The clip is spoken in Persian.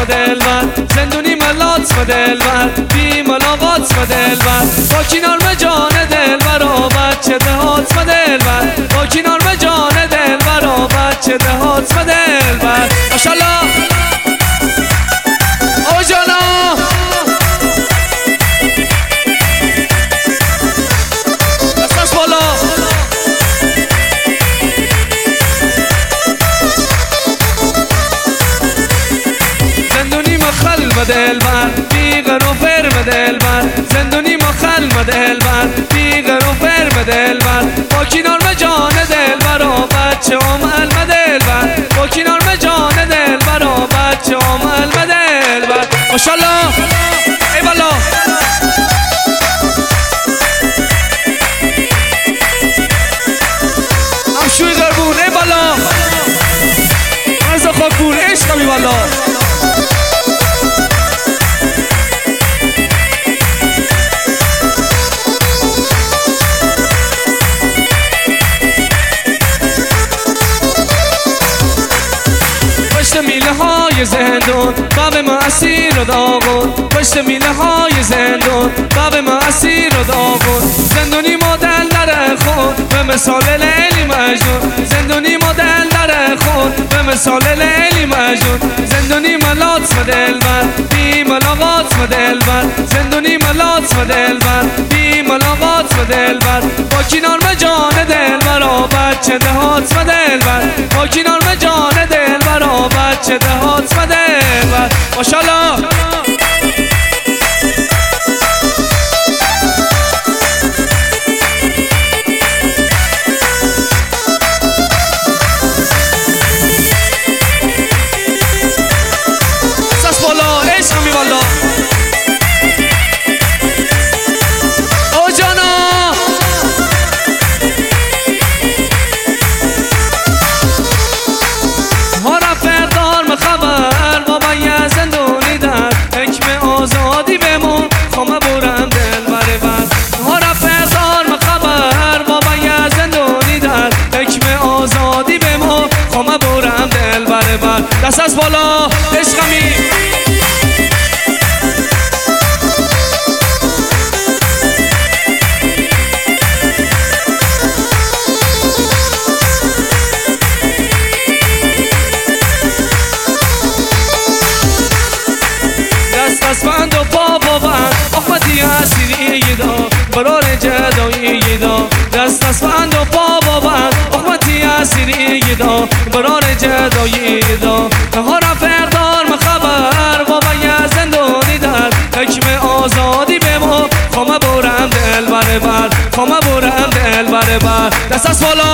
و دلبر زندونی ملات و دلبر بی ملاقات و دلبر با کنار به جان دلبر و بچه دهات و دلبر با کنار به جان دلبر و بچه دهات و دلبر ماشالله آقا جانا دستاش بالا زندونی مخل و دلبر بیغر و فرم دلبر زندونی مخل و دلبر بیغر و فرم دلبر با کنار به جان دلبر و بچه عمل و دلبر با کنار به جان دلبر و بچه عمل و دلبر ماشالله ای بالا همشوی قربون ای بالا رضا خاکپور عشقمی بالا پشت میله های زندون باب ما اسیر و داغون پشت میله های زندون باب ما اسیر و داغون زندونی مدل در خود به مثال لیلی مجنون زندونی مدل در خود به مثال لیلی مجنون زندونی ملات و دلبر بی ملاقات و دلبر زندونی ملات و دلبر بی ملاقات و دلبر با کنار به جان دلبر و بچه دهات و دلبر با کنار به جان دلبر و بچه دهات و دلبر ماشالله ساس بالا عشقمی بالا او جانا ها رفردار مخبر بابا یه زندونی در حکم آزادی بمون خامه برم دل بره بر ها رفردار مخبر بابا یه زندونی در حکم آزادی بمون خامه برم دل بره بر دست از بالا عشقمی دستبند و پا بند احمدی اسیری دا برار جدایی دا دستبند و پا بند احمدی اسیری دا برار جدایی دا ها رفردار مخبر بابا یه زندونی در حکم آزادی بمون خامه برم دل بره بر خامه برم دل بره بر دست از بالا